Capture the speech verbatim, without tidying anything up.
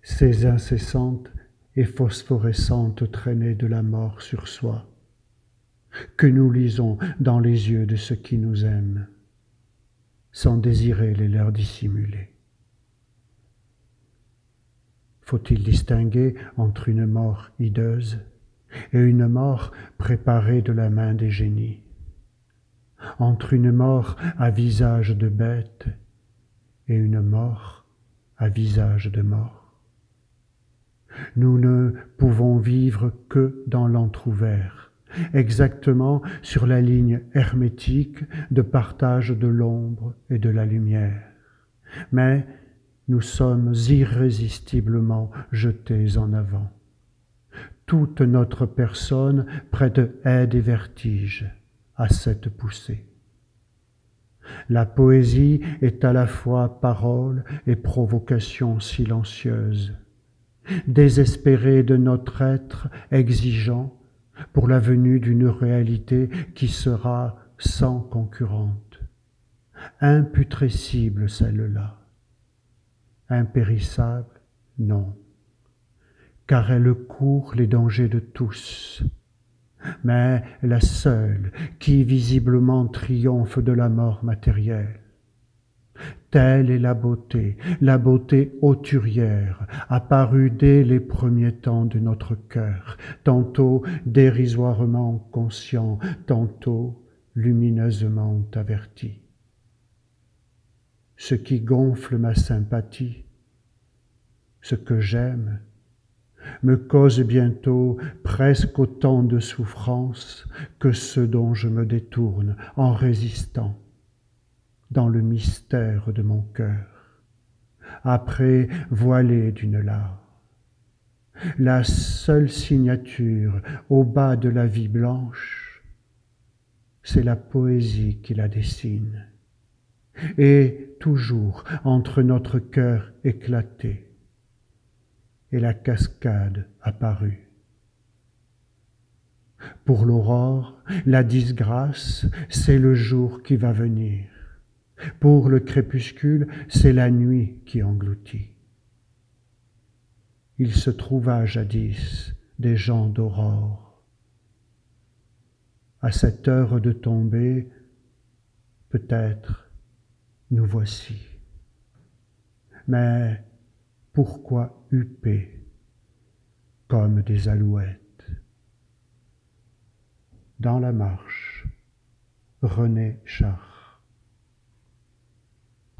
ces incessantes et phosphorescentes traînées de la mort sur soi, que nous lisons dans les yeux de ceux qui nous aiment, sans désirer les leur dissimuler. Faut-il distinguer entre une mort hideuse et une mort préparée de la main des génies, entre une mort à visage de bête et une mort à visage de mort? Nous ne pouvons vivre que dans l'entrouvert, exactement sur la ligne hermétique de partage de l'ombre et de la lumière. Mais nous sommes irrésistiblement jetés en avant. Toute notre personne prête aide et vertige à cette poussée. La poésie est à la fois parole et provocation silencieuse, désespérée de notre être exigeant pour la venue d'une réalité qui sera sans concurrente, imputrescible celle-là, impérissable, non, car elle court les dangers de tous, mais la seule qui visiblement triomphe de la mort matérielle. Telle est la beauté, la beauté auturière, apparue dès les premiers temps de notre cœur, tantôt dérisoirement conscient, tantôt lumineusement averti. Ce qui gonfle ma sympathie, ce que j'aime, me cause bientôt presque autant de souffrance que ce dont je me détourne en résistant dans le mystère de mon cœur, après voilé d'une larme. La seule signature au bas de la vie blanche, c'est la poésie qui la dessine, et toujours entre notre cœur éclaté et la cascade apparue. Pour l'aurore, la disgrâce, c'est le jour qui va venir. Pour le crépuscule, c'est la nuit qui engloutit. Il se trouva jadis des gens d'aurore. À cette heure de tombée, peut-être nous voici. Mais pourquoi huppés comme des alouettes? Dans la marche, René Char.